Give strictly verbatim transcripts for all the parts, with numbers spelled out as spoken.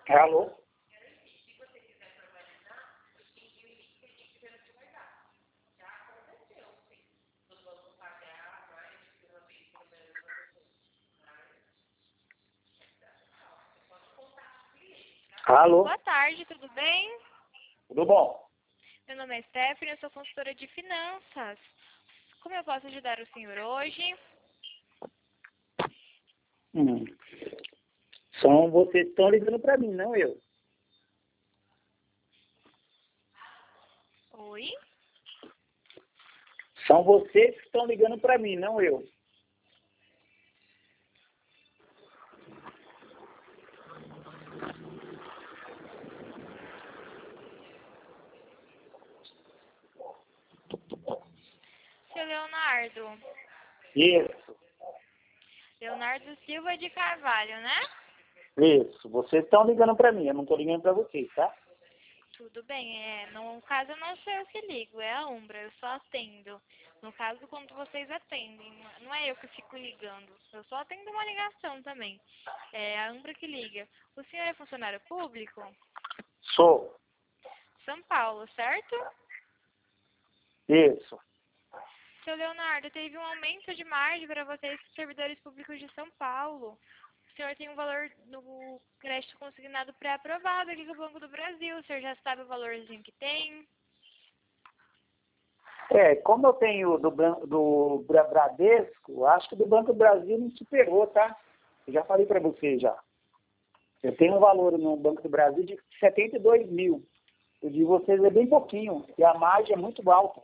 Alô? Alô? Boa tarde, tudo bem? Tudo bom? Meu nome é Stephanie, eu sou consultora de finanças. Como eu posso ajudar o senhor hoje? Hum. São vocês que estão ligando para mim, não eu. Oi? São vocês que estão ligando para mim, não eu. Seu Leonardo. Isso, Leonardo Silva de Carvalho, né? isso. Vocês estão ligando para mim, eu não estou ligando para vocês, tá? Tudo bem, é, no caso não sou eu que ligo, é a Umbra, eu só atendo. No caso, quando vocês atendem, não é eu que fico ligando, eu só atendo uma ligação também. É a Umbra que liga. O senhor é funcionário público? Sou. São Paulo, certo? Isso. Seu Leonardo, teve um aumento de margem para vocês, servidores públicos de São Paulo. O senhor tem um valor no crédito consignado pré-aprovado aqui com o Banco do Brasil. O senhor já sabe o valorzinho que tem? É, como eu tenho do, Ban- do Bra- Bradesco, acho que do Banco do Brasil me superou, tá? Eu já falei para vocês já. Eu tenho um valor no Banco do Brasil de setenta e dois mil. O de vocês é bem pouquinho e a margem é muito alta.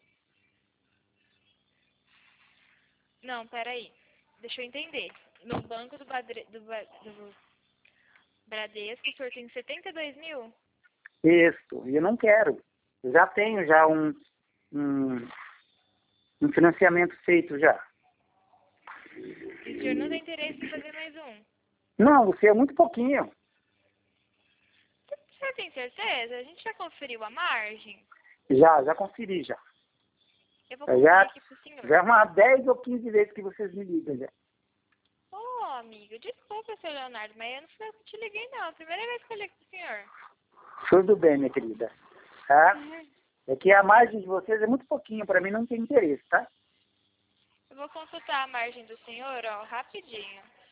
Não, peraí. Deixa eu entender. No Banco do, Badre... do, Ba- do Bradesco, o senhor tem setenta e dois mil? Isso, e eu não quero. Eu já tenho já um, um, um financiamento feito já. E o senhor não tem interesse em fazer mais um? Não, você é muito pouquinho. O senhor tem certeza? A gente já conferiu a margem? Já, já conferi já. Eu vou Eu conferir já, aqui pro senhor. já umas dez ou quinze vezes que vocês me ligam já. Ô, amigo, desculpa, seu Leonardo, mas eu não fui eu que te liguei, não. É a primeira vez que eu ligo pro senhor. Tudo bem, minha querida. Tá? Uhum. É que a margem de vocês é muito pouquinho, para mim não tem interesse, tá? Eu vou consultar a margem do senhor, ó, rapidinho.